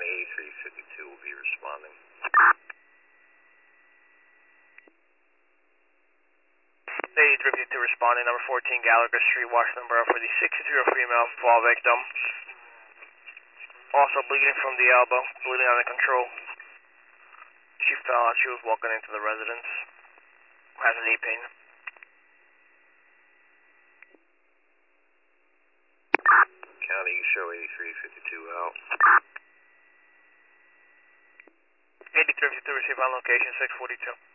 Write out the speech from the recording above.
County 8352 will be responding. 8352 responding, number 14 Gallagher Street, Washington Borough, for the 63-year-old female fall victim. Also bleeding from the elbow, bleeding out of control. She fell as she was walking into the residence. Has a knee pain. County, you show 8352 out. 8352 receive on location 642.